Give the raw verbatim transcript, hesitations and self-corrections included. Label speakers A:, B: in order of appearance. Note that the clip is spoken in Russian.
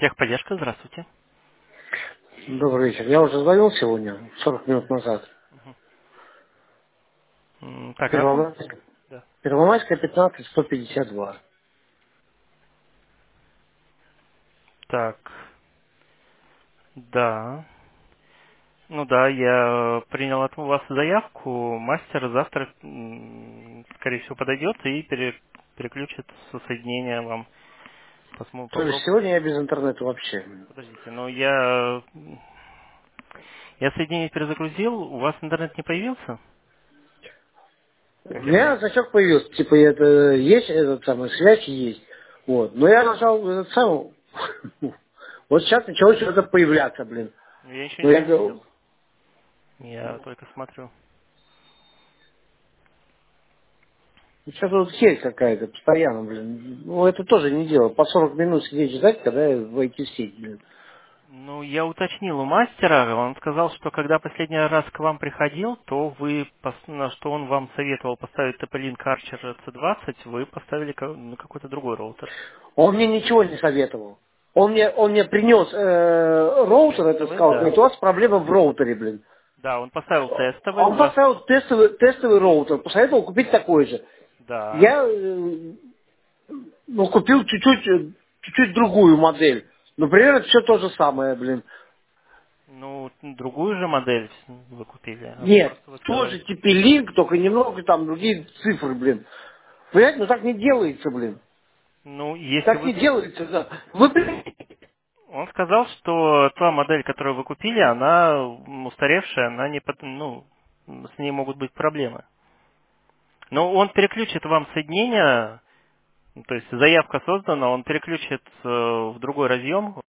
A: Техподдержка, здравствуйте.
B: Добрый вечер. Я уже звонил сегодня, сорок минут назад.
A: М, Так, напомните.
B: Первомайская,
A: Да.
B: Первомайская пятнадцать, сто пятьдесят два.
A: Так, да. Ну да, я принял от вас заявку. Мастер завтра, м, скорее всего, подойдет и пере- переключит со соединения вам. Посмо-
B: То есть
A: Попробуем.
B: сегодня я без интернета вообще.
A: Подождите, но я... Я соединение перезагрузил, у вас интернет не появился?
B: У
A: Как я
B: меня
A: понял.
B: значок появился, типа это есть, этот самый, связь есть. Вот. Но я нажал этот самый, вот сейчас началось что-то появляться, блин.
A: Я еще
B: Но я
A: ничего не
B: говорю,
A: видел. Я только смотрю.
B: сейчас вот херь какая-то, постоянно, блин. Ну это тоже не дело. По сорок минут сидеть ждать, когда я войти в сеть, блин.
A: Ну, я уточнил у мастера, он сказал, что когда последний раз к вам приходил, то вы, пос- на что он вам советовал поставить топ-линк Archer си двадцать, вы поставили ка- ну, какой-то другой роутер.
B: Он мне ничего не советовал. Он мне, он мне принес э, роутер, это
A: Тестовый,
B: сказал,
A: да.
B: говорит, у вас проблема в роутере, блин.
A: Да, он поставил тестовый, у
B: Он
A: вас,
B: поставил тестовый, тестовый роутер, посоветовал купить такой же.
A: да,
B: Я э, ну, купил чуть-чуть, э, чуть-чуть другую модель. Ну, примерно все то же самое, блин.
A: ну, другую же модель вы купили, а
B: Нет,
A: просто вы сказали,
B: тоже типа линк, только немного там другие цифры, блин. Понимаете, ну так не делается, блин.
A: ну, если
B: Так
A: вы,
B: не делается, да. Вы, блин,
A: он сказал, что та модель, которую вы купили, она м, устаревшая, она не, под- ну, с ней могут быть проблемы. Но он переключит вам соединение, ну, то есть заявка создана, он переключит э, в другой разъем,